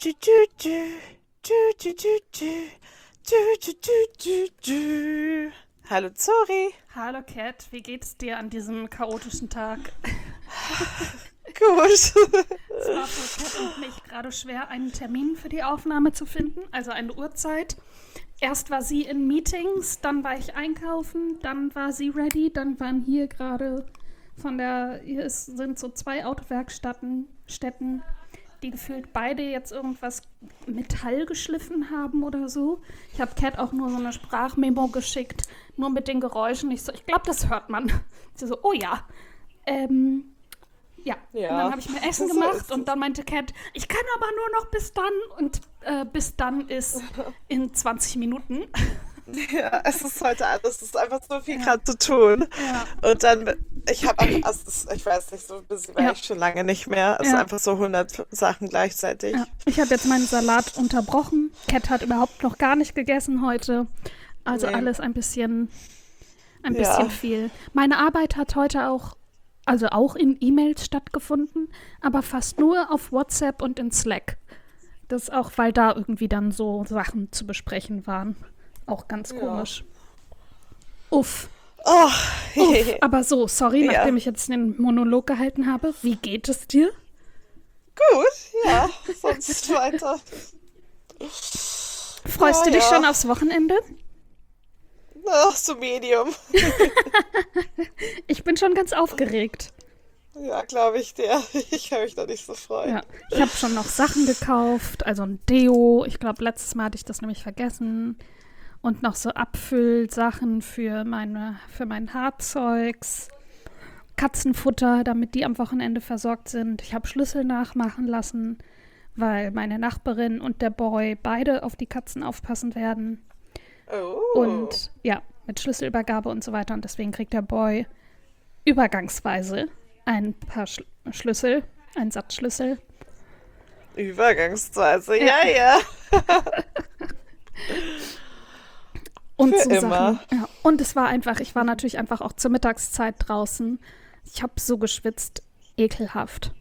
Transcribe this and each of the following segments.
Du, du, du. Du, du, du, du. Du, du, du, du, du. Hallo Zori. Hallo Kat, wie geht's dir an diesem chaotischen Tag? Gut. Es war für Kat und mich gerade schwer, einen Termin für die Aufnahme zu finden, also eine Uhrzeit. Erst war sie in Meetings, dann war ich einkaufen, dann war sie ready, dann waren hier gerade sind so zwei Städten, die gefühlt beide jetzt irgendwas Metall geschliffen haben oder so. Ich habe Kat auch nur so eine Sprachmemo geschickt, nur mit den Geräuschen. Ich glaube, das hört man. Sie so, oh ja. Ja. Und dann habe ich mir Essen gemacht und dann meinte Kat, ich kann aber nur noch bis dann. Und bis dann ist in 20 Minuten. Ja, es ist heute alles, es ist einfach so viel gerade zu tun. Ja. Und dann, ich habe einfach, ich weiß nicht, so busy war ich schon lange nicht mehr. Es ist einfach so 100 Sachen gleichzeitig. Ja. Ich habe jetzt meinen Salat unterbrochen. Kat hat überhaupt noch gar nicht gegessen heute. Also alles ein bisschen viel. Meine Arbeit hat heute auch in E-Mails stattgefunden, aber fast nur auf WhatsApp und in Slack. Das ist auch, weil da irgendwie dann so Sachen zu besprechen waren. Auch ganz komisch. Uff. Uff. Aber so, sorry, nachdem ich jetzt den Monolog gehalten habe. Wie geht es dir? Gut, ja, sonst weiter. Freust du dich schon aufs Wochenende? Ach, so Medium. Ich bin schon ganz aufgeregt. Ja, glaube ich dir. Ich kann mich da nicht so freuen. Ja, ich habe schon noch Sachen gekauft, also ein Deo. Ich glaube, letztes Mal hatte ich das nämlich vergessen. Und noch so Abfüllsachen für mein Haarzeugs. Katzenfutter, damit die am Wochenende versorgt sind. Ich habe Schlüssel nachmachen lassen, weil meine Nachbarin und der Boy beide auf die Katzen aufpassen werden. Oh. Und ja, mit Schlüsselübergabe und so weiter. Und deswegen kriegt der Boy übergangsweise ein paar Schlüssel, einen Satzschlüssel. Übergangsweise, ja. Und für so immer. Sachen. Ja. Und ich war natürlich einfach auch zur Mittagszeit draußen. Ich habe so geschwitzt, ekelhaft.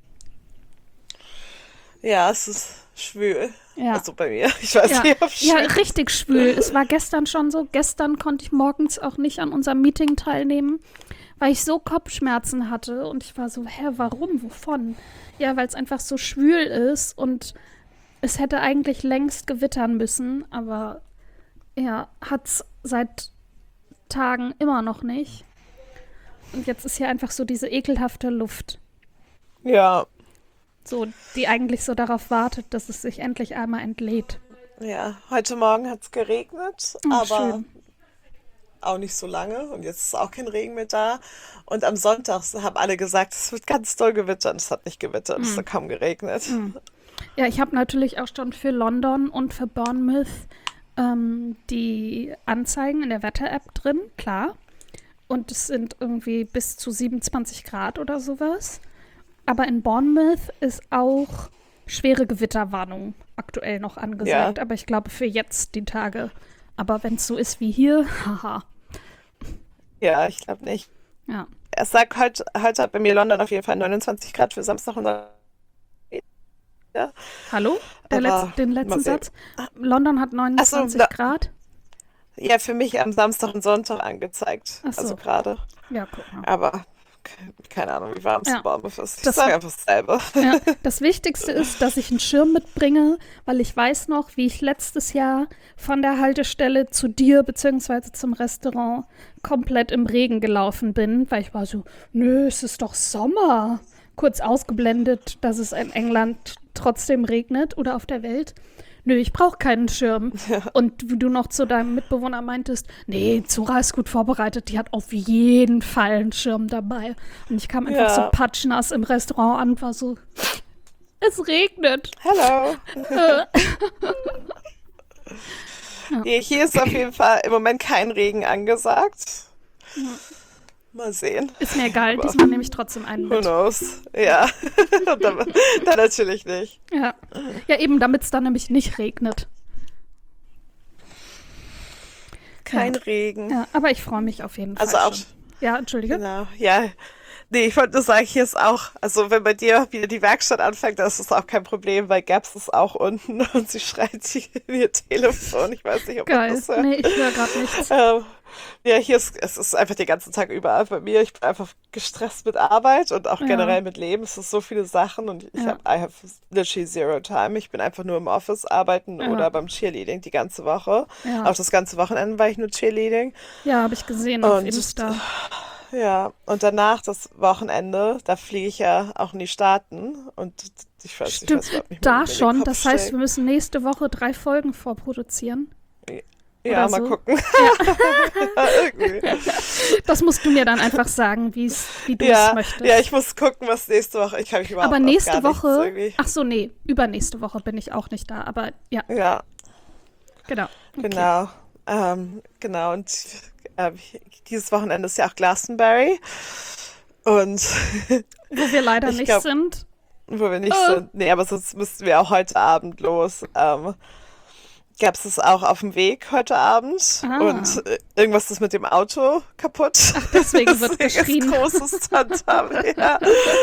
Ja, es ist schwül. Ja. Also bei mir. Ich weiß nicht, ob Ja, schwül. richtig schwül. Es war gestern schon so. Gestern konnte ich morgens auch nicht an unserem Meeting teilnehmen, weil ich so Kopfschmerzen hatte. Und ich war so, warum, wovon? Ja, weil es einfach so schwül ist und es hätte eigentlich längst gewittern müssen, aber ja, hat's seit Tagen immer noch nicht. Und jetzt ist hier einfach so diese ekelhafte Luft, Ja, so, die eigentlich so darauf wartet, dass es sich endlich einmal entlädt. ja. Heute Morgen hat es geregnet, Oh, aber schön. auch nicht so lange. Und jetzt ist auch kein Regen mehr da. Und am Sonntag haben alle gesagt, es wird ganz doll gewittern. Es hat nicht gewittert, es hat kaum geregnet. Ja, ich habe natürlich auch schon für London und für Bournemouth die Anzeigen in der Wetter-App drin, klar. Und es sind irgendwie bis zu 27 Grad oder sowas. Aber in Bournemouth ist auch schwere Gewitterwarnung aktuell noch angesagt. Ja, Aber ich glaube für jetzt die Tage. Aber wenn es so ist wie hier, haha. ja, ich glaube nicht. Ja. Es sagt heute hat bei mir London auf jeden Fall 29 Grad für Samstag und Sonntag. Ja, Hallo? aber Den mal letzten sehen. Satz. London hat Achso, 29 Grad. ja, für mich am Samstag und Sonntag angezeigt. Ach Also so. gerade. Ja, guck mal. Aber keine Ahnung, wie warm es in Ja. Bournemouth ist. Ich Das sage einfach dasselbe. Ja, das Wichtigste ist, dass ich einen Schirm mitbringe, weil ich weiß noch, wie ich letztes Jahr von der Haltestelle zu dir bzw. zum Restaurant komplett im Regen gelaufen bin, weil ich war so, nö, es ist doch Sommer. Kurz ausgeblendet, dass es in England trotzdem regnet oder auf der Welt. Nö, ich brauche keinen Schirm. Und wie du noch zu deinem Mitbewohner meintest, nee, Zora ist gut vorbereitet, die hat auf jeden Fall einen Schirm dabei. Und ich kam einfach so Ja, patschnass im Restaurant an und war so, es regnet. hello. Äh, ja. Nee, hier ist auf jeden Fall im Moment kein Regen angesagt. Mal sehen. Ist mir egal, Aber diesmal nehme ich trotzdem einen who mit. knows? Ja, dann natürlich nicht. Ja, ja eben, damit es dann nämlich nicht regnet. Ja, Kein Regen. ja, aber ich freue mich auf jeden Also Fall auch, schon. Ja, entschuldige. genau, ja. Nee, ich wollte nur sagen, hier ist auch, also wenn bei dir wieder die Werkstatt anfängt, dann ist das auch kein Problem, weil Gabs ist auch unten und sie schreit in ihr Telefon. Ich weiß nicht, ob man Geil. das hört. Nee, ich höre gerade nichts. Ähm, ja, es ist einfach den ganzen Tag überall bei mir. Ich bin einfach gestresst mit Arbeit und auch Ja, generell mit Leben. Es ist so viele Sachen und ja, I have literally zero time. Ich bin einfach nur im Office arbeiten ja, oder beim Cheerleading die ganze Woche. ja. Auch das ganze Wochenende war ich nur Cheerleading. Ja, habe ich gesehen auf Und Insta. ja, und danach das Wochenende, da fliege ich ja auch in die Staaten und ich Stimmt, weiß überhaupt nicht mehr, wie da mir in den schon. Kopf Das heißt, steckt. wir müssen nächste Woche 3 Folgen vorproduzieren Ja, oder mal so. gucken. Ja, Irgendwie. das musst du mir dann einfach sagen, wie du es Ja, ja, ich möchtest. muss gucken, was nächste Woche. Ich kann mich Aber überhaupt auf gar nächste nichts Woche, irgendwie. ach so, nee, übernächste Woche bin ich auch nicht da. Aber ja, Ja, genau. Okay. genau. Genau. Und ähm, dieses Wochenende ist ja auch Glastonbury. Und Wo wir leider ich nicht glaube, sind. wo wir nicht Äh, sind. Nee, aber sonst müssten wir auch heute Abend los. Gab es auch auf dem Weg heute Abend ah, und irgendwas ist mit dem Auto kaputt. deswegen wird Deswegen ist geschrien. großes Tamtam. Ja,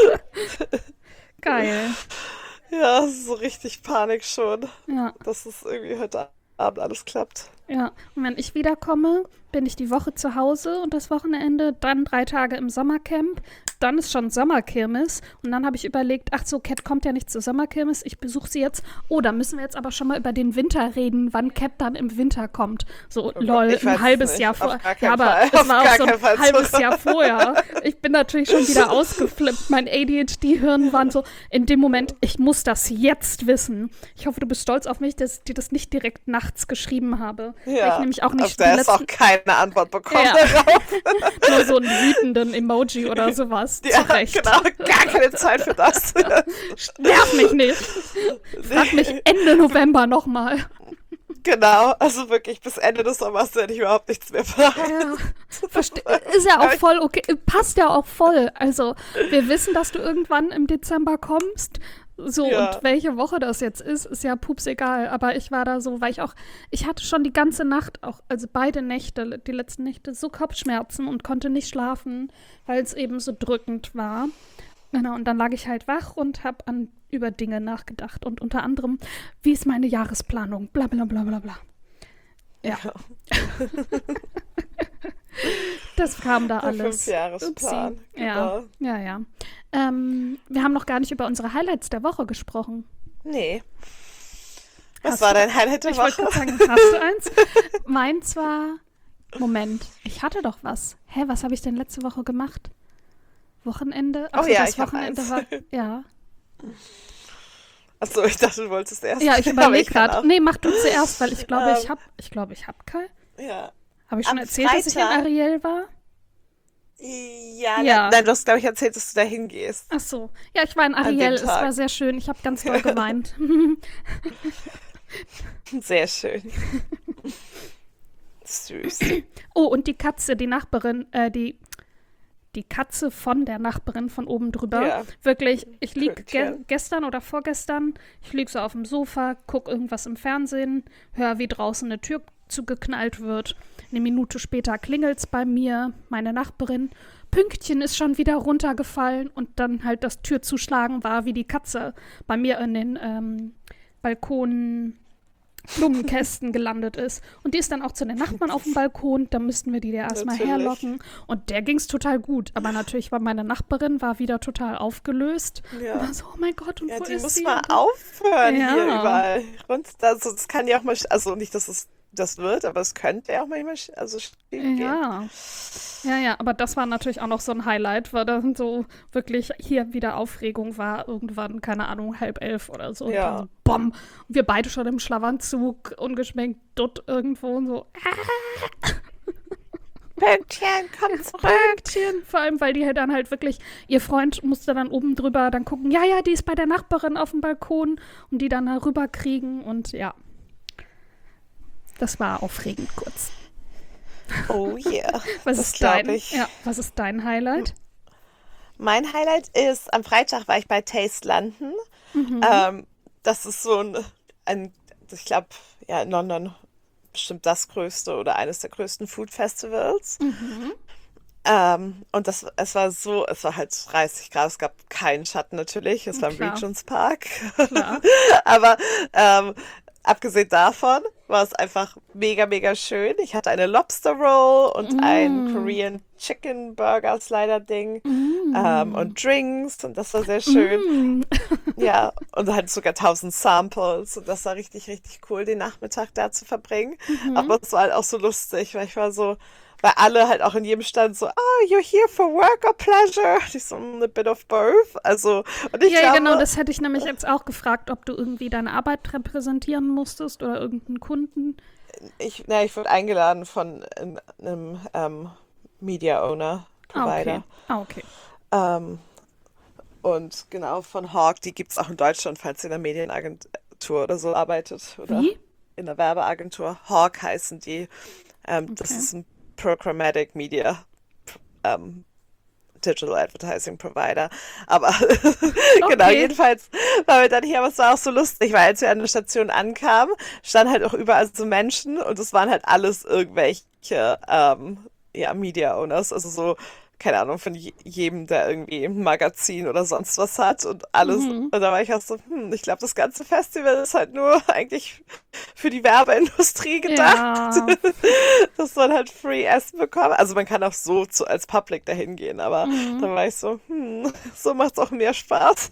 Geil. ja, es ist so richtig Panik schon, Ja. dass es irgendwie heute Abend alles klappt. Ja, und wenn ich wiederkomme, bin ich die Woche zu Hause und das Wochenende, dann 3 Tage im Sommercamp, dann ist schon Sommerkirmes und dann habe ich überlegt, ach so, Cat kommt ja nicht zur Sommerkirmes, ich besuche sie jetzt. Oh, da müssen wir jetzt aber schon mal über den Winter reden, wann Cat dann im Winter kommt. So, Oh Gott, lol, ich ein weiß es halbes Jahr nicht. Auf vorher. gar Ja, keinen aber Fall. es Auf war auch gar so ein keinen Fall halbes zurück. Jahr vorher. Ich bin natürlich schon wieder ausgeflippt. Mein ADHD-Hirn war so, in dem Moment, ich muss das jetzt wissen. Ich hoffe, du bist stolz auf mich, dass ich dir das nicht direkt nachts geschrieben habe. Weil ich Ja, nämlich auch auf nicht die der ist auch letzten, keine Antwort bekommen ja, darauf. nur so einen wütenden Emoji oder sowas. Zu Ja, Recht. genau, gar keine Zeit für das. Nerv mich nicht. Frag mich Nee, Ende November nochmal. genau, also wirklich bis Ende des Sommers werde ich überhaupt nichts mehr fragen. Ja, ist ja auch voll okay, passt ja auch voll. Also, wir wissen, dass du irgendwann im Dezember kommst. So, und Ja, welche Woche das jetzt ist ja pups egal. Aber ich war da so, weil ich hatte schon die ganze Nacht, auch, also beide Nächte, die letzten Nächte, so Kopfschmerzen und konnte nicht schlafen, weil es eben so drückend war. Genau, und dann lag ich halt wach und habe über Dinge nachgedacht. Und unter anderem, wie ist meine Jahresplanung? Bla bla bla bla bla. Ja, ja, das kam da der alles. Upsi. Fünfjahresplan, Ja, genau. ja, ja. Wir haben noch gar nicht über unsere Highlights der Woche gesprochen. Nee, was Hast war du? dein Highlight der Ich wollte Woche? gerade sagen, hast du eins? Meins war. Moment, ich hatte doch was. Hä, was habe ich denn letzte Woche gemacht? Wochenende? Oh Achso, ja, das ich habe Wochenende eins. war. Ja. Achso, ich dachte, du wolltest erst. Ja, ich Aber überlege ich kann gerade. auch. Nee, mach du zuerst, weil Ähm, ich habe keinen. ja. Habe ich schon Am erzählt, dass ich in Freitag, Ariel war? ja, Ja. nein, du hast, glaube ich, erzählt, dass du da hingehst. Ach so. Ja, ich war in An dem Ariel. Es war Tag. sehr schön. Ich habe ganz doll geweint. Sehr schön. Süß. Oh, und die Katze, die Nachbarin, die Katze von der Nachbarin von oben drüber. Ja, Wirklich, ich lieg Pünktchen. gestern oder vorgestern, ich lieg so auf dem Sofa, guck irgendwas im Fernsehen, höre, wie draußen eine Tür zugeknallt wird. Eine Minute später klingelt's bei mir, meine Nachbarin. Pünktchen ist schon wieder runtergefallen und dann halt das Türzuschlagen war, wie die Katze bei mir in den Balkon Blumenkästen gelandet ist. Und die ist dann auch zu den Nachbarn auf dem Balkon. Da müssten wir die da erstmal Natürlich. herlocken. Und der ging's total gut. Aber natürlich war meine Nachbarin war wieder total aufgelöst. Und Ja. war so, oh mein Gott, und Ja, wo die ist muss sie? mal Und aufhören hier ja, überall. Und also, das kann ja auch mal, also nicht, dass es das wird, aber es könnte ja auch manchmal also schief gehen. ja. Ja, ja, aber das war natürlich auch noch so ein Highlight, weil dann so wirklich hier wieder Aufregung war, irgendwann, keine Ahnung, 10:30 oder so. Und dann Ja. so, BOM! Und wir beide schon im Schlafanzug, ungeschminkt, dutt irgendwo und so, Pünktchen, komm zurück. Pünktchen. Vor allem, weil die halt dann halt wirklich, ihr Freund musste dann oben drüber dann gucken, ja, ja, die ist bei der Nachbarin auf dem Balkon und die dann da rüber kriegen und ja, das war aufregend kurz. Oh yeah, Was das ist glaube ich. was ist dein Highlight? Mein Highlight ist, am Freitag war ich bei Taste London. Mhm. Das ist so ein ich glaube, ja, in London bestimmt das größte oder eines der größten Food Festivals. Mhm. Es war halt 30 Grad, es gab keinen Schatten natürlich, es war im Klar, Regents Park. klar. Aber abgesehen davon war es einfach mega, mega schön. Ich hatte eine Lobster Roll und ein Mm, Korean Chicken Burger Slider Ding mm, und Drinks und das war sehr schön. mm. Ja, und halt sogar 1000 Samples und das war richtig, richtig cool, den Nachmittag da zu verbringen. Mhm. Aber es war halt auch so lustig, weil ich war so, weil alle halt auch in jedem Stand so, oh, you're here for work or pleasure? Und ich so, a bit of both. Also, und ich Ja, ja, genau, glaube, das hätte ich nämlich jetzt auch gefragt, ob du irgendwie deine Arbeit repräsentieren musstest oder irgendeinen Kunden. ich wurde eingeladen von einem Media Owner, Ah, okay. Provider. Ah, okay. Ähm, und genau, von Hawk, die gibt es auch in Deutschland, falls ihr in der Medienagentur oder so arbeitet oder Wie? in der Werbeagentur. Hawk heißen die. Das Okay. ist ein Programmatic Media ähm, Digital Advertising Provider. Aber genau, Okay. jedenfalls waren wir dann hier, aber es war auch so lustig, weil als wir an der Station ankamen, standen halt auch überall so Menschen und es waren halt alles irgendwelche ja, Media Owners, also so, keine Ahnung, von jedem, der irgendwie ein Magazin oder sonst was hat und alles. Mhm. Und da war ich auch so, ich glaube, das ganze Festival ist halt nur eigentlich für die Werbeindustrie gedacht, Ja. dass man halt Free Essen bekommt. Also man kann auch so als Public dahin gehen, aber da Mhm. war ich so, so macht's auch mehr Spaß.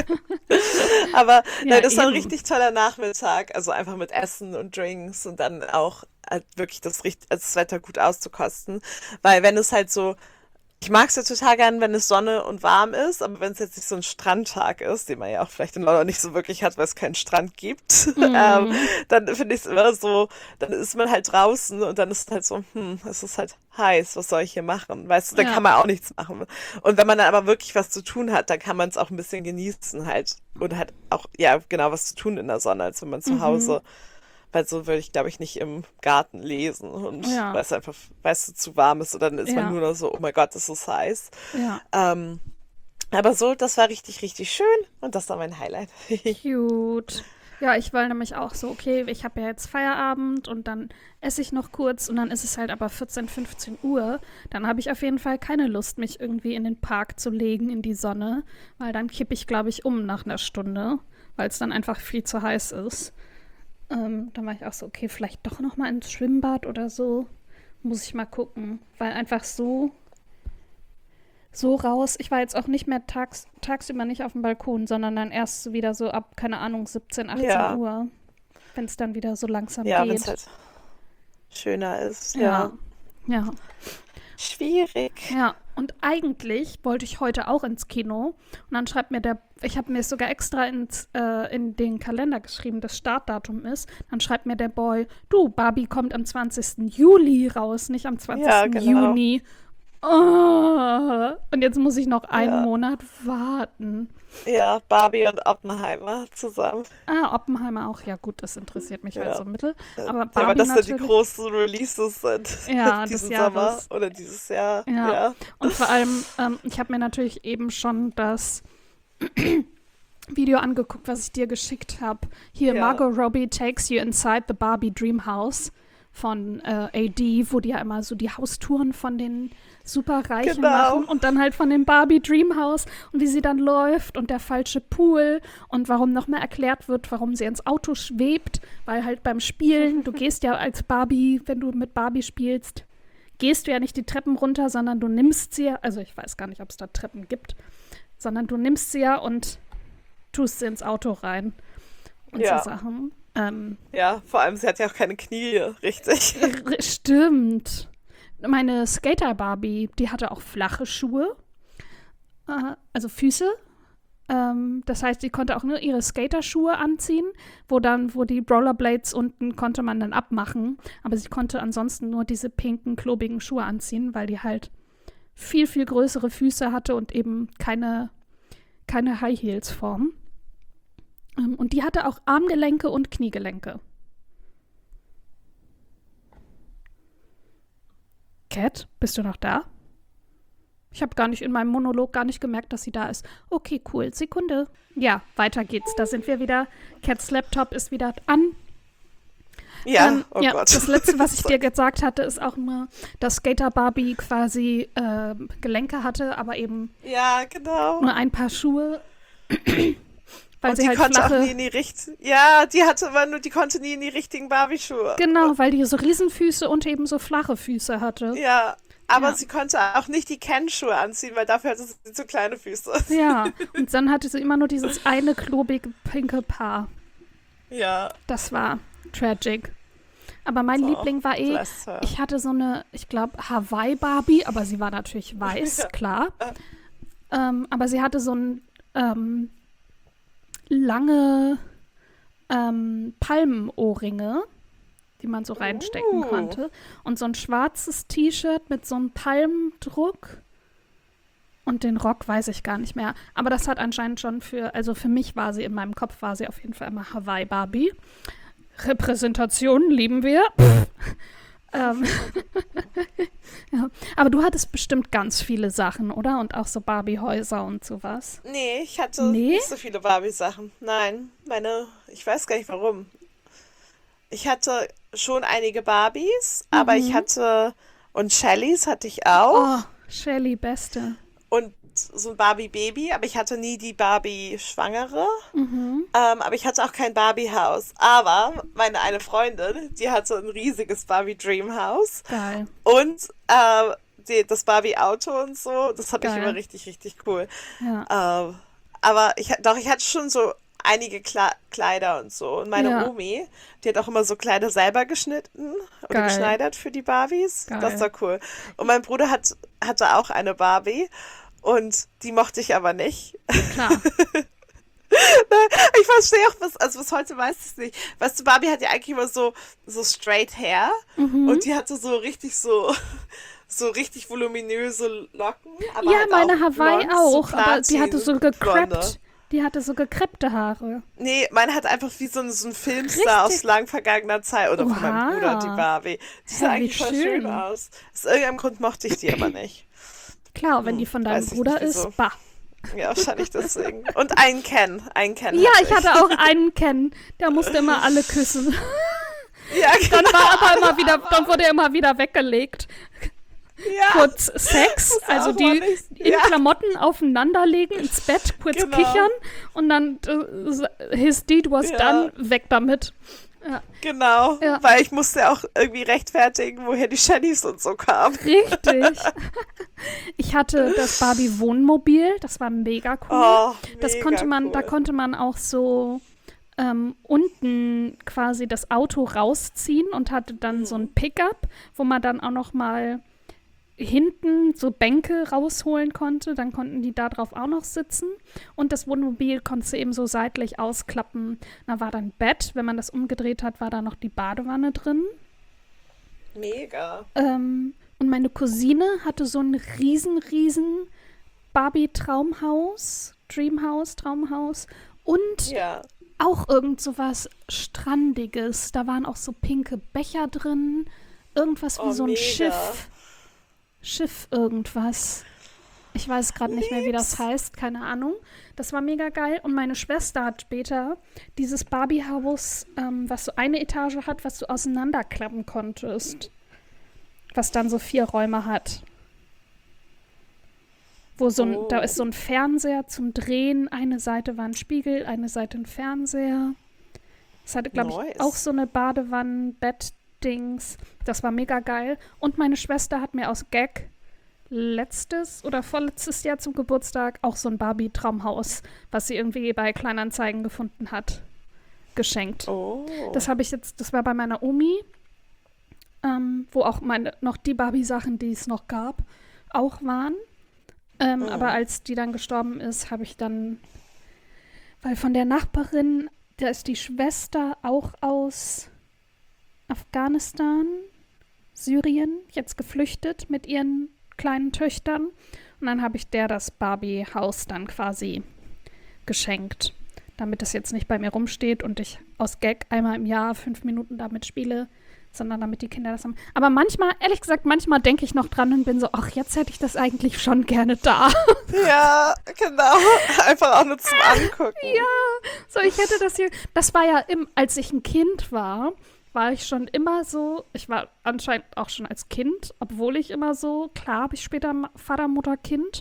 Aber nein, Ja, das war ein eben. richtig toller Nachmittag, also einfach mit Essen und Drinks und dann auch halt wirklich das Wetter gut auszukosten, weil wenn es halt so ich mag es ja total gern, wenn es Sonne und warm ist, aber wenn es jetzt nicht so ein Strandtag ist, den man ja auch vielleicht in London nicht so wirklich hat, weil es keinen Strand gibt, Mhm. dann finde ich es immer so, dann ist man halt draußen und dann ist es halt so, es ist halt heiß, was soll ich hier machen? Weißt du, dann kann Ja. man auch nichts machen. Und wenn man dann aber wirklich was zu tun hat, dann kann man es auch ein bisschen genießen halt und halt auch, ja, genau was zu tun in der Sonne, als wenn man zu Mhm. Hause weil so würde ich, glaube ich, nicht im Garten lesen und Ja. weil es einfach, weißt du, zu warm ist und dann ist man Ja. nur noch so, oh mein Gott, es ist heiß. Ja. Ähm, aber so, das war richtig, richtig schön und das war mein Highlight. Cute. Ja, ich war nämlich auch so, okay, ich habe ja jetzt Feierabend und dann esse ich noch kurz und dann ist es halt aber 14, 15 Uhr. Dann habe ich auf jeden Fall keine Lust, mich irgendwie in den Park zu legen, in die Sonne, weil dann kippe ich, glaube ich, um nach einer Stunde, weil es dann einfach viel zu heiß ist. Dann war ich auch so, okay, vielleicht doch noch mal ins Schwimmbad oder so. Muss ich mal gucken, weil einfach so raus. Ich war jetzt auch nicht mehr tagsüber nicht auf dem Balkon, sondern dann erst so wieder so ab, keine Ahnung, 17, 18 Ja, Uhr, wenn es dann wieder so langsam ja, wenn es geht. halt schöner ist, Ja, ja. ja, Schwierig. ja. Und eigentlich wollte ich heute auch ins Kino. Und dann schreibt mir ich habe mir es sogar extra in den Kalender geschrieben, das Startdatum ist. Dann schreibt mir der Boy, du, Barbie kommt am 20. Juli raus, nicht am Ja, 20. genau. Juni. Oh, und jetzt muss ich noch einen Ja, Monat warten. ja, Barbie und Oppenheimer zusammen. Ah, Oppenheimer auch. Ja, gut, das interessiert mich halt Ja. so mittel. Aber Ja, aber Barbie das sind die natürlich. großen Releases sind Ja, des diesen Sommer Jahres. oder dieses Jahr. Ja. Ja, Und vor allem, ich habe mir natürlich eben schon das Video angeguckt, was ich dir geschickt habe. Hier, ja, Margot Robbie takes you inside the Barbie Dream House von AD, wo die ja immer so die Haustouren von den Superreichen machen genau. und dann halt von dem Barbie Dream House und wie sie dann läuft und der falsche Pool und warum nochmal erklärt wird, warum sie ins Auto schwebt, weil halt beim Spielen, du gehst ja als Barbie, wenn du mit Barbie spielst, gehst du ja nicht die Treppen runter, sondern du nimmst sie ja, also ich weiß gar nicht, ob es da Treppen gibt, sondern du nimmst sie ja und tust sie ins Auto rein und so Ja, Sachen. ja, vor allem sie hat ja auch keine Knie, richtig. Stimmt. Meine Skater-Barbie, die hatte auch flache Schuhe, also Füße. Das heißt, die konnte auch nur ihre Skaterschuhe anziehen, wo die Rollerblades unten konnte man dann abmachen. Aber sie konnte ansonsten nur diese pinken, klobigen Schuhe anziehen, weil die halt viel, viel größere Füße hatte und eben keine High Heels Form. Und die hatte auch Armgelenke und Kniegelenke. Cat, bist du noch da? Ich habe gar nicht in meinem Monolog gar nicht gemerkt, dass sie da ist. Okay, cool. Sekunde. Ja, weiter geht's. Da sind wir wieder. Cats Laptop ist wieder an. Ja, oh ja, Gott. das Letzte, was ich dir gesagt hatte, ist auch immer, dass Skater Barbie quasi Gelenke hatte, aber eben Ja, genau. nur ein Paar Schuhe, weil Und sie die halt konnte auch nie flache, in die richtigen. Ja, die hatte immer nur, die konnte nie in die richtigen Barbie-Schuhe. genau, weil die so Riesenfüße und eben so flache Füße hatte. Ja, aber Ja. sie konnte auch nicht die Ken-Schuhe anziehen, weil dafür hatte sie zu kleine Füße. Ja, und dann hatte sie immer nur dieses eine klobige pinke Paar. Ja, Das war tragic. Aber mein so. Liebling war Bless her. ich hatte so eine, ich glaube, Hawaii-Barbie, aber sie war natürlich weiß, Ja. klar. Aber sie hatte so ein lange Palmenohrringe, die man so reinstecken konnte. Und so ein schwarzes T-Shirt mit so einem Palmendruck. Und den Rock weiß ich gar nicht mehr. Aber das hat anscheinend schon also für mich war sie, in meinem Kopf war sie auf jeden Fall immer Hawaii-Barbie. Repräsentation lieben wir. ähm, ja. Aber du hattest bestimmt ganz viele Sachen, oder? Und auch so Barbie-Häuser und sowas. Nee, ich hatte Nee? nicht so viele Barbie-Sachen. Nein, ich weiß gar nicht warum. Ich hatte schon einige Barbies, aber ich hatte, und Shellys hatte ich auch. Oh, Shelly, beste. Und so ein Barbie-Baby, aber ich hatte nie die Barbie-Schwangere. Mhm. Aber ich hatte auch kein Barbie-Haus. Aber meine eine Freundin, die hatte ein riesiges Barbie-Dream-Haus. Geil. Und das Barbie-Auto und so, das fand ich Geil. immer richtig, richtig cool. Ja. Aber ich hatte schon so einige Kleider und so. Und meine Ja. Omi, die hat auch immer so Kleider selber geschnitten oder Geil. geschneidert für die Barbies. Geil. Das war cool. Und mein Bruder hatte auch eine Barbie und die mochte ich aber nicht. Klar. Ich verstehe auch, bis heute weiß ich es nicht. Weißt du, Barbie hat ja eigentlich immer so straight hair und die hatte so richtig so richtig voluminöse Locken. Aber Ja, halt meine auch Hawaii blond, auch, aber die hatte so Platin-Blonde. gekrappt. Die hatte so gekreppte Haare. Nee, meine hat einfach wie so ein Filmstar aus lang vergangener Zeit. Oder von Oha. meinem Bruder, die Barbie. Die sah Ja, wie eigentlich voll schön. schön aus. Aus irgendeinem Grund mochte ich die aber nicht. Klar, wenn die von deinem weiß ich Bruder nicht, wieso. ist, bah. Ja, wahrscheinlich deswegen. Und einen Ken. Ja, ich hatte auch einen kennen. Der musste immer alle küssen. Ja, Dann genau. war aber immer wieder, dann wurde er immer wieder weggelegt. Ja, Kurz Sex, Das war also auch die ordentlich. in Ja. Klamotten aufeinanderlegen, ins Bett, kurz Genau. kichern und dann his deed was Ja. done, weg damit. Genau. Ja. Weil ich musste ja auch irgendwie rechtfertigen, woher die Shellys und so kamen. Richtig. Ich hatte das Barbie Wohnmobil, das war mega cool. Oh, Das mega konnte man, da cool. konnte man auch so unten quasi das Auto rausziehen und hatte dann so ein Pickup, wo man dann auch noch mal hinten so Bänke rausholen konnte. Dann konnten die da drauf auch noch sitzen. Und das Wohnmobil konntest du eben so seitlich ausklappen. Da war dann Bett. Wenn man das umgedreht hat, war da noch die Badewanne drin. Mega. Und meine Cousine hatte so ein riesen Barbie-Traumhaus, Traumhaus und Ja. auch irgend so was Strandiges. Da waren auch so pinke Becher drin, irgendwas wie Oh, so ein mega. Schiff irgendwas. Ich weiß gerade nicht mehr, wie das heißt, keine Ahnung. Das war mega geil. Und meine Schwester hat später dieses Barbie-Haus, was so eine Etage hat, was du auseinanderklappen konntest. Was dann so 4 Räume hat. Da ist so ein Fernseher zum Drehen. Eine Seite war ein Spiegel, eine Seite ein Fernseher. Es hatte, glaube ich, Nice. auch so eine Badewannen-Bett-Dings. Das war mega geil. Und meine Schwester hat mir aus Gag letztes oder vorletztes Jahr zum Geburtstag auch so ein Barbie-Traumhaus, was sie irgendwie bei Kleinanzeigen gefunden hat, geschenkt. Oh. Das war bei meiner Omi, wo auch noch die Barbie-Sachen, die es noch gab, auch waren. Aber als die dann gestorben ist, habe ich dann, weil von der Nachbarin, da ist die Schwester auch aus Afghanistan, Syrien, jetzt geflüchtet mit ihren kleinen Töchtern. Und dann habe ich der das Barbie-Haus dann quasi geschenkt, damit es jetzt nicht bei mir rumsteht und ich aus Gag einmal im Jahr 5 Minuten damit spiele, sondern damit die Kinder das haben. Aber manchmal, ehrlich gesagt, manchmal denke ich noch dran und bin so, ach, jetzt hätte ich das eigentlich schon gerne da. Ja, genau. Einfach auch nur zum Angucken. Ja, so ich hätte das hier. Das war ja, als ich ein Kind war, war ich schon immer so, ich war anscheinend auch schon als Kind, obwohl ich immer so, klar habe ich später Vater, Mutter, Kind.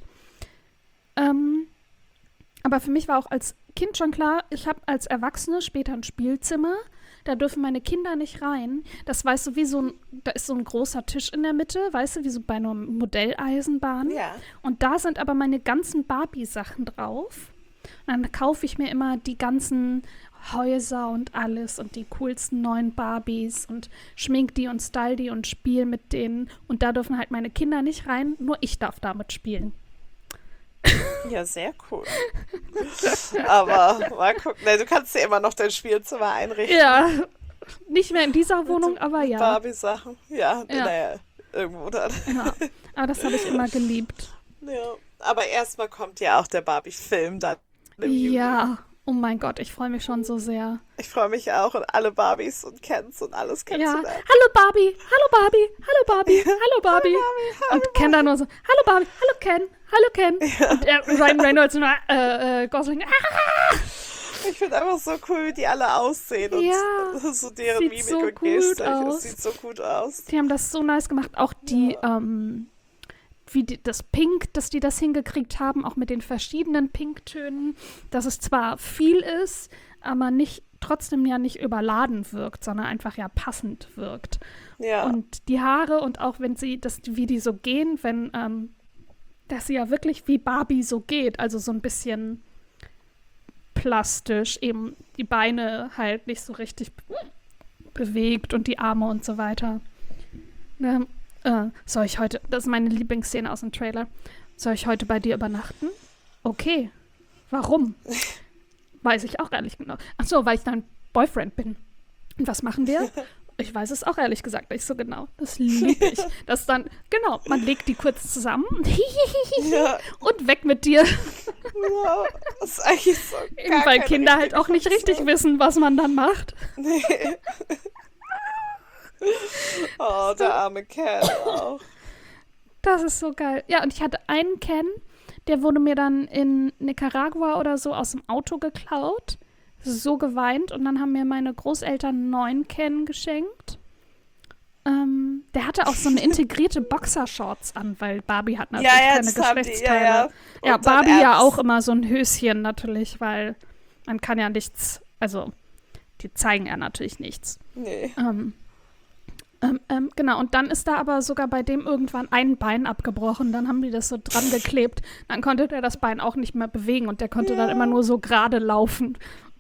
Aber für mich war auch als Kind schon klar, ich habe als Erwachsene später ein Spielzimmer. Da dürfen meine Kinder nicht rein. Das weißt du, da ist so ein großer Tisch in der Mitte, weißt du, wie so bei einer Modelleisenbahn. Ja. Und da sind aber meine ganzen Barbie-Sachen drauf. Und dann kaufe ich mir immer die ganzen Häuser und alles und die coolsten neuen Barbies und schmink die und style die und spiele mit denen. Und da dürfen halt meine Kinder nicht rein, nur ich darf damit spielen. Ja, sehr cool. Aber mal gucken. Nee, du kannst dir immer noch dein Spielzimmer einrichten. Ja, nicht mehr in dieser Wohnung, aber ja. Barbie-Sachen. Ja, Ja. naja, irgendwo dann. Ja, aber das habe ich immer geliebt. Ja. Aber erstmal kommt ja auch der Barbie-Film dann im Juni. Ja, oh mein Gott, ich freue mich schon so sehr. Ich freue mich auch und alle Barbies und Kens und alles Ja, kennenzulernen. hallo Barbie, hallo Barbie, hallo Barbie, hallo Barbie. Und Ken dann nur so, hallo Barbie, hallo Ken, hallo Ken. Und Ryan Reynolds und Gosling, Ich finde einfach so cool, wie die alle aussehen und Ja, so deren sieht Mimik so und gut Gestik. aus. Es sieht so gut aus. die haben das so nice gemacht. Auch die, das Pink, dass die das hingekriegt haben, auch mit den verschiedenen Pinktönen, dass es zwar viel ist, aber trotzdem ja nicht überladen wirkt, sondern einfach ja passend wirkt. Ja. Und die Haare und auch wenn wie die so gehen, dass sie ja wirklich wie Barbie so geht, also so ein bisschen plastisch, eben die Beine halt nicht so richtig bewegt und die Arme und so weiter. Soll ich heute, das ist meine Lieblingsszene aus dem Trailer, soll ich heute bei dir übernachten? Okay. Warum? Weiß ich auch ehrlich genau. Ach so, weil ich dein Boyfriend bin. Und was machen wir? Ich weiß es auch ehrlich gesagt nicht so genau. Das liebe ich. Das dann, genau, man legt die kurz zusammen Ja. und weg mit dir. Ja, das ist eigentlich so Eben gar weil keine Kinder halt richtige auch nicht richtig Funktion. wissen, was man dann macht. Nee. Oh, der arme Kerl auch. Das ist so geil. Ja, und ich hatte einen Ken, der wurde mir dann in Nicaragua oder so aus dem Auto geklaut. So geweint. Und dann haben mir meine Großeltern einen neuen Ken geschenkt. Der hatte auch so eine integrierte Boxershorts an, weil Barbie hat natürlich Ja, keine das haben die, Geschlechtsteile. ja. Ja, Und dann Barbie ja Ernst. auch immer so ein Höschen natürlich, weil man kann ja nichts, also die zeigen ja natürlich nichts. Nee. Genau, und dann ist da aber sogar bei dem irgendwann ein Bein abgebrochen. Dann haben die das so dran geklebt. Dann konnte der das Bein auch nicht mehr bewegen und der konnte dann immer nur so gerade laufen.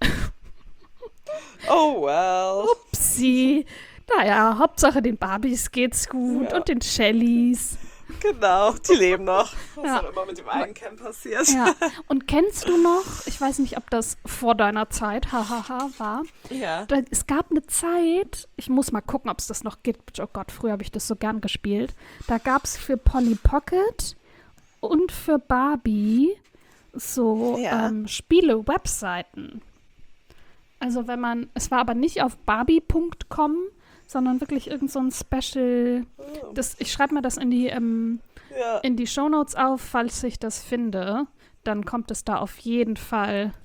Oh, well. Upsi. Naja, Hauptsache den Barbies geht's gut Ja. und den Shellys. Genau, die leben noch. Was Ja. auch immer mit dem einen Camp passiert. Ja. Und kennst du noch, ich weiß nicht, ob das vor deiner Zeit, hahaha, war, Ja. es gab eine Zeit, ich muss mal gucken, ob es das noch gibt. Oh Gott, früher habe ich das so gern gespielt. Da gab es für Polly Pocket und für Barbie so Ja. Spiele-Webseiten. Also es war aber nicht auf barbie.com, sondern wirklich irgend so ein Special. Ich schreibe mal das in die Ja. Shownotes auf, falls ich das finde. Dann kommt es da auf jeden Fall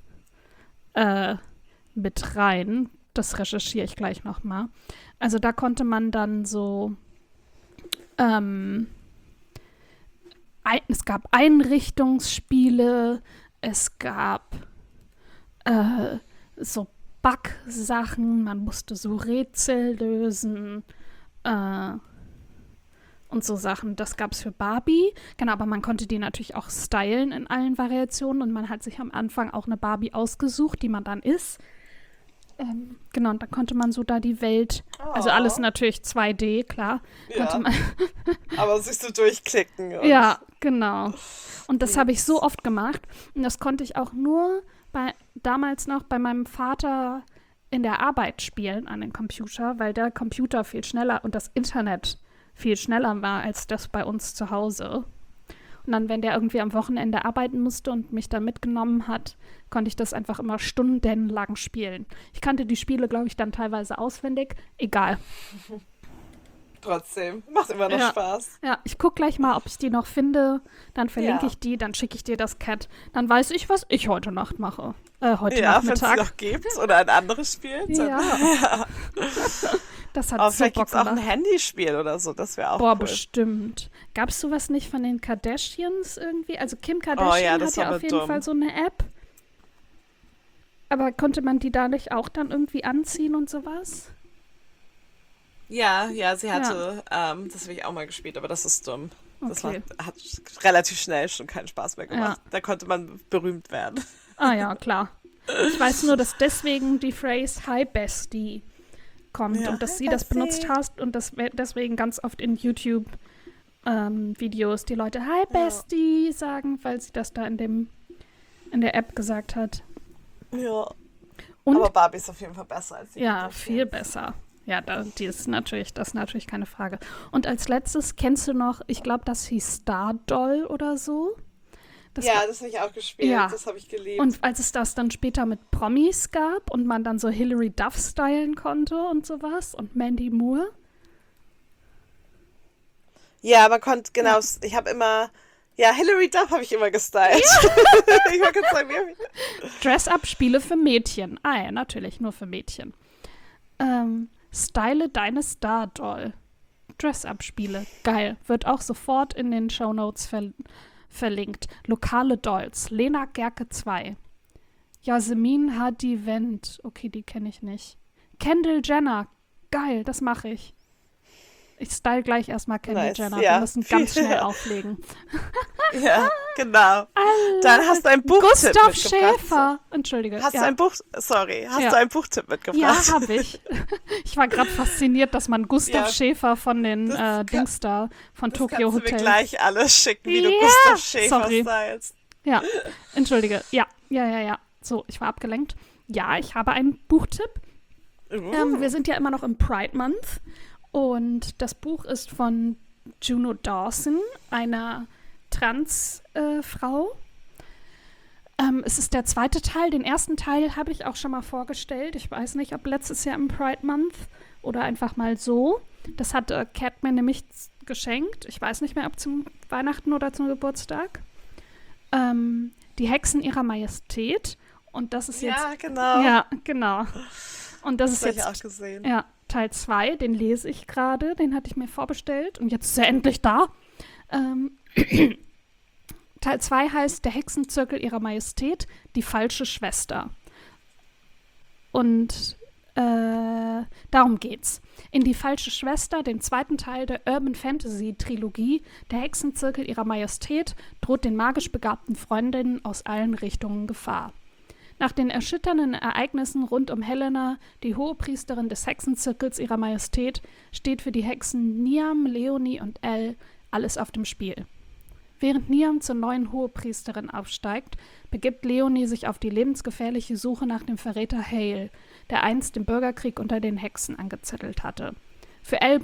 mit rein. Das recherchiere ich gleich nochmal. Also da konnte man dann so es gab Einrichtungsspiele, es gab so Backsachen, man musste so Rätsel lösen und so Sachen. Das gab es für Barbie. Genau, aber man konnte die natürlich auch stylen in allen Variationen und man hat sich am Anfang auch eine Barbie ausgesucht, die man dann ist. Genau, und dann konnte man so da die Welt, also alles natürlich 2D, klar. Konnte Ja. man, Aber sich so durchklicken. Und ja, genau. Und das habe ich so oft gemacht. Und das konnte ich auch nur damals noch bei meinem Vater in der Arbeit spielen an den Computer, weil der Computer viel schneller und das Internet viel schneller war als das bei uns zu Hause. Und dann, wenn der irgendwie am Wochenende arbeiten musste und mich dann mitgenommen hat, konnte ich das einfach immer stundenlang spielen. Ich kannte die Spiele, glaube ich, dann teilweise auswendig. Egal. Trotzdem. Macht immer noch Ja. Spaß. Ja, ich gucke gleich mal, ob ich die noch finde. Dann verlinke Ja. ich die, dann schicke ich dir das Cat. Dann weiß ich, was ich heute Nacht mache. Heute Ja, wenn es Nachmittag. noch gibt oder ein anderes Spiel. dann- Ja. Das hat Aber so vielleicht Bock gibt es auch ein gemacht. Handyspiel oder so, das wäre auch Boah, cool. bestimmt. Gab es sowas nicht von den Kardashians irgendwie? Also Kim Oh ja, Kardashian hat das war ja aber auf jeden Fall dumm. so eine App. Aber konnte man die dadurch auch dann irgendwie anziehen und sowas? Ja, ja, sie Ja, hatte, das habe ich auch mal gespielt, aber das ist dumm. okay. Hat relativ schnell schon keinen Spaß mehr Ja. gemacht. Da konnte man berühmt werden. Ah ja, klar. Ich weiß nur, dass deswegen die Phrase Hi Bestie kommt Ja, und dass hi sie das benutzt Bessie. hast und das deswegen ganz oft in YouTube Videos die Leute Hi Ja, Bestie sagen, weil sie das da in der App gesagt hat. ja. Aber Und Barbie ist auf jeden Fall besser als die ja, viel Kardashians. besser. Ja, das ist natürlich keine Frage. Und als letztes kennst du noch, ich glaube, das hieß Stardoll oder so. Das war, Ja, das habe ich auch gespielt. ja. Das habe ich geliebt. Und als es das dann später mit Promis gab und man dann so Hilary Duff stylen konnte und sowas und Mandy Moore. Ja, man konnte, Ja. genau, ich habe immer, ja, Hilary Duff habe ich immer gestylt. Ich wollte gerade sagen, Dress-up-Spiele für Mädchen. Ah ja, natürlich, nur für Mädchen. Style deine Stardoll. Dress-up-Spiele. Geil. Wird auch sofort in den Shownotes verlinkt. Lokale Dolls. Lena Gerke 2. Yasemin Hadi Wendt. Okay, die kenne ich nicht. Kendall Jenner. Geil, das mache ich. Ich style gleich erstmal Kendall nice, Jenner. Wir ja. müssen ganz schnell auflegen. Ja, genau. Dann hast du einen Buchtipp Gustav mitgebracht. Schäfer. Entschuldige. Hast du Ja, ein Buch, sorry, hast ja. du einen Buchtipp Ja, mitgebracht? habe ich. Ich war gerade fasziniert, dass man Gustav Ja, Schäfer von den das, kann, Dings da, von das Tokyo kannst du mir Hotel. gleich alles schicken, wie du Ja, Gustav Schäfer sorry. stylst. Ja, entschuldige. Ja. So, ich war abgelenkt. Ja, ich habe einen Buchtipp. Wir sind ja immer noch im Pride Month und das Buch ist von Juno Dawson, einer Trans-Frau. Es ist der zweite Teil. Den ersten Teil habe ich auch schon mal vorgestellt. Ich weiß nicht, ob letztes Jahr im Pride Month oder einfach mal so. Das hat Kat mir nämlich geschenkt. Ich weiß nicht mehr, ob zum Weihnachten oder zum Geburtstag. Die Hexen ihrer Majestät. Und das ist jetzt. Ja, genau. Ja, genau. Und das Das ist habe ich auch jetzt gesehen. ja, Teil 2. Den lese ich gerade. Den hatte ich mir vorbestellt. Und jetzt ist er endlich da. Ähm, Teil 2 heißt Der Hexenzirkel ihrer Majestät, die falsche Schwester. Und darum geht's. In Die falsche Schwester, den zweiten Teil der Urban Fantasy Trilogie, Der Hexenzirkel ihrer Majestät, droht den magisch begabten Freundinnen aus allen Richtungen Gefahr. Nach den erschütternden Ereignissen rund um Helena, die Hohepriesterin des Hexenzirkels ihrer Majestät, steht für die Hexen Niam, Leonie und Elle alles auf dem Spiel. Während Niam zur neuen Hohepriesterin aufsteigt, begibt Leonie sich auf die lebensgefährliche Suche nach dem Verräter Hale, der einst den Bürgerkrieg unter den Hexen angezettelt hatte. Für Elle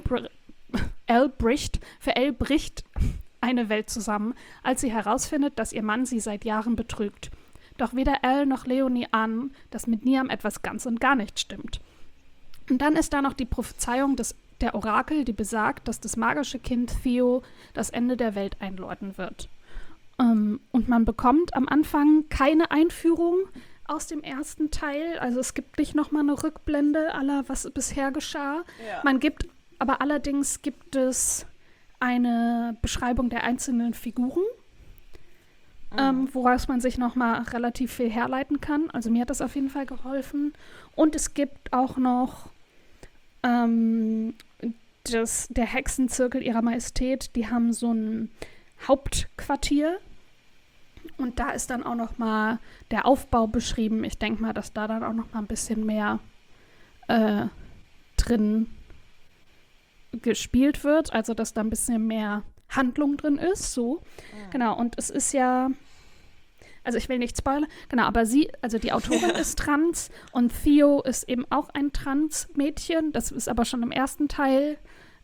bricht eine Welt zusammen, als sie herausfindet, dass ihr Mann sie seit Jahren betrügt. Doch weder Elle noch Leonie ahnen, dass mit Niam etwas ganz und gar nicht stimmt. Und dann ist da noch die Prophezeiung der Orakel, die besagt, dass das magische Kind Theo das Ende der Welt einläuten wird. Und man bekommt am Anfang keine Einführung aus dem ersten Teil. Also es gibt nicht nochmal eine Rückblende aller, was bisher geschah. Ja. Aber allerdings gibt es eine Beschreibung der einzelnen Figuren, woraus man sich nochmal relativ viel herleiten kann. Also mir hat das auf jeden Fall geholfen. Und es gibt auch noch der Hexenzirkel ihrer Majestät, die haben so ein Hauptquartier und da ist dann auch noch mal der Aufbau beschrieben. Ich denke mal, dass da dann auch noch mal ein bisschen mehr drin gespielt wird, also dass da ein bisschen mehr Handlung drin ist, so. Genau, und es ist ja, also ich will nicht spoilern, genau, aber die Autorin ist trans und Theo ist eben auch ein Trans-Mädchen. Das ist aber schon im ersten Teil,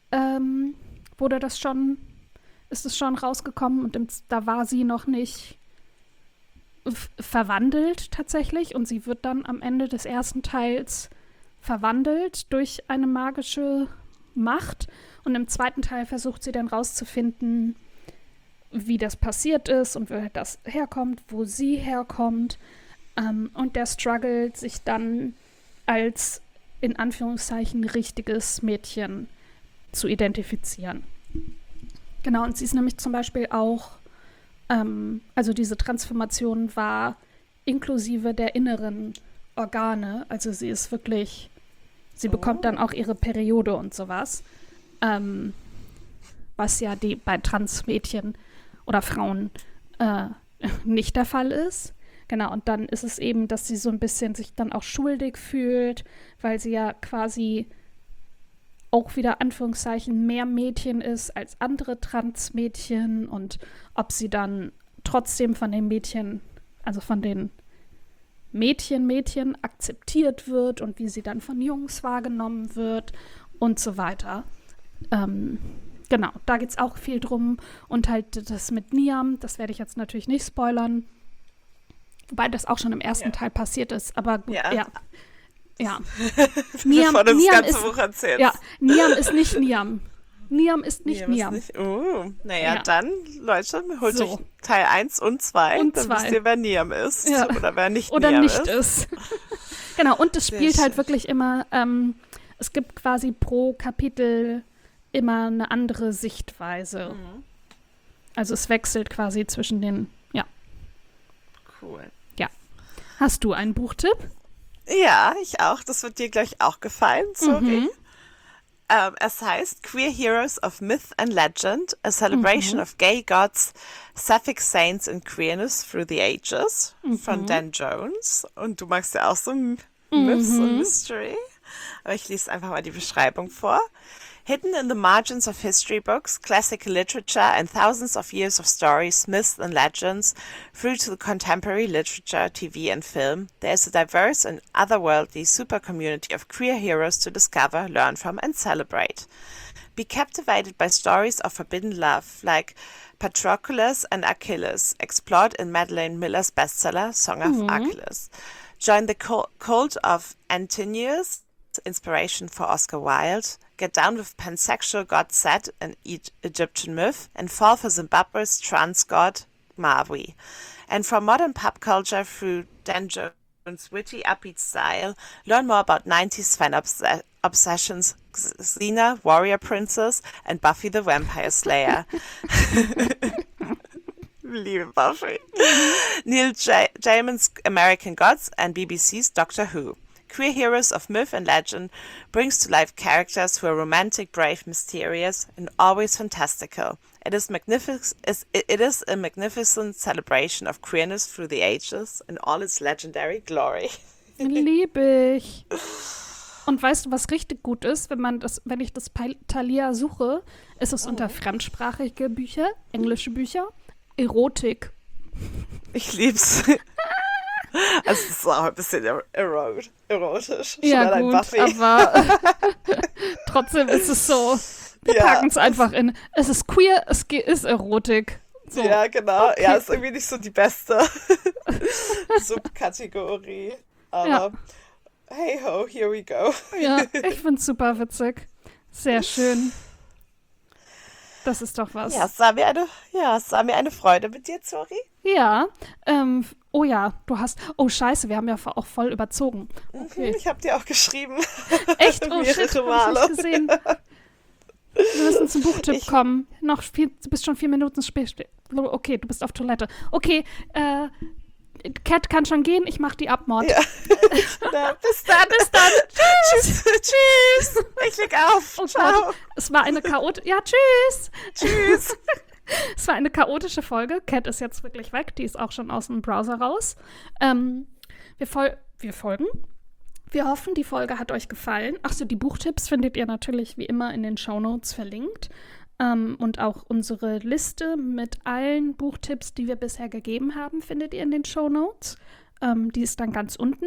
ist es schon rausgekommen und da war sie noch nicht verwandelt tatsächlich und sie wird dann am Ende des ersten Teils verwandelt durch eine magische Macht und im zweiten Teil versucht sie dann rauszufinden, wie das passiert ist und woher das herkommt, wo sie herkommt. Und der struggelt sich dann als in Anführungszeichen richtiges Mädchen zu identifizieren. Genau, und sie ist nämlich zum Beispiel auch, also diese Transformation war inklusive der inneren Organe, also sie ist wirklich, sie bekommt dann auch ihre Periode und sowas, was ja bei Transmädchen oder Frauen nicht der Fall ist. Genau, und dann ist es eben, dass sie so ein bisschen sich dann auch schuldig fühlt, weil sie ja quasi auch wieder Anführungszeichen mehr Mädchen ist als andere Transmädchen und ob sie dann trotzdem von den Mädchen, also von den Mädchen akzeptiert wird und wie sie dann von Jungs wahrgenommen wird und so weiter. Genau, da geht es auch viel drum und halt das mit Niam, das werde ich jetzt natürlich nicht spoilern, wobei das auch schon im ersten Teil passiert ist, aber gut, ja. Bevor du das ganze Buch erzählst. Ja, Niam ist nicht Niam. Niam ist nicht Niam. Naja, dann, Leute, holt euch Teil 1 und 2, dann wisst ihr, wer Niam ist oder wer nicht oder Niam nicht ist. Genau, und es spielt halt wirklich immer, es gibt quasi pro Kapitel immer eine andere Sichtweise. Mhm. Also es wechselt quasi zwischen den, Cool. Ja. Hast du einen Buchtipp? Ja, ich auch. Das wird dir gleich auch gefallen, sorry. Es heißt Queer Heroes of Myth and Legend, a celebration of gay gods, sapphic saints and queerness through the ages, von Dan Jones. Und du magst ja auch so Myths und Mystery. Aber ich lese einfach mal die Beschreibung vor. Hidden in the margins of history books, classical literature, and thousands of years of stories, myths, and legends, through to the contemporary literature, TV, and film, there is a diverse and otherworldly super community of queer heroes to discover, learn from, and celebrate. Be captivated by stories of forbidden love, like Patroclus and Achilles, explored in Madeleine Miller's bestseller, Song of Achilles. Join the cult of Antinous, inspiration for Oscar Wilde. Get down with pansexual god Set, an Egyptian myth, and fall for Zimbabwe's trans god Maui. And from modern pop culture through Dan Jones' witty, upbeat style, learn more about 90s fan obsessions, Xena, Warrior Princess, and Buffy the Vampire Slayer. Liebe Buffy. Neil Gaiman's American Gods and BBC's Doctor Who. Queer Heroes of Myth and Legend brings to life characters who are romantic, brave, mysterious, and always fantastical. It is a magnificent celebration of queerness through the ages in all its legendary glory. Liebe ich. Und weißt du, was richtig gut ist, wenn ich das bei Thalia suche, ist es unter fremdsprachige Bücher, englische Bücher, Erotik. Ich lieb's. Also es ist auch ein bisschen erotisch. Ja gut, Buffy. Aber trotzdem ist es so, wir packen es einfach in, es ist queer, es ist Erotik. So. Ja, genau. Okay. Ja, ist irgendwie nicht so die beste Subkategorie. Aber hey ho, here we go. Ja, ich find's super witzig. Sehr schön. Das ist doch was. Ja, es war mir eine Freude mit dir, Zori. Ja, oh ja, oh scheiße, wir haben ja auch voll überzogen. Okay. Ich habe dir auch geschrieben. Echt? Oh shit, hab ich nicht gesehen. Wir müssen zum Buchtipp kommen. Du bist schon 4 Minuten spät. Okay, du bist auf Toilette. Okay, Cat kann schon gehen, ich mach die Abmord. Ja. Na, bis dann. Tschüss. Tschüss. Ich leg auf. Oh ciao. Gott. Es war eine Tschüss. Tschüss. Es war eine chaotische Folge. Cat ist jetzt wirklich weg. Die ist auch schon aus dem Browser raus. Wir folgen. Wir hoffen, die Folge hat euch gefallen. Achso, die Buchtipps findet ihr natürlich wie immer in den Shownotes verlinkt. Und auch unsere Liste mit allen Buchtipps, die wir bisher gegeben haben, findet ihr in den Shownotes. Die ist dann ganz unten.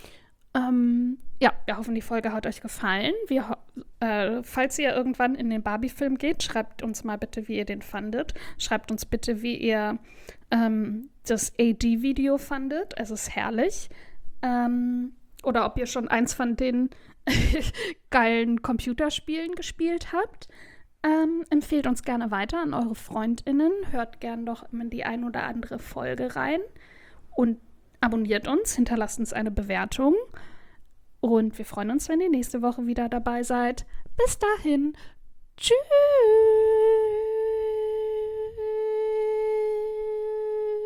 Wir hoffen, die Folge hat euch gefallen. Falls ihr irgendwann in den Barbie-Film geht, schreibt uns mal bitte, wie ihr den fandet. Schreibt uns bitte, wie ihr das AD-Video fandet. Es ist herrlich. Oder ob ihr schon eins von den geilen Computerspielen gespielt habt. Empfehlt uns gerne weiter an eure FreundInnen. Hört gern doch in die ein oder andere Folge rein. Und abonniert uns, hinterlasst uns eine Bewertung. Und wir freuen uns, wenn ihr nächste Woche wieder dabei seid. Bis dahin. Tschüss.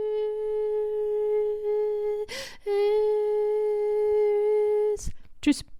Tschüss.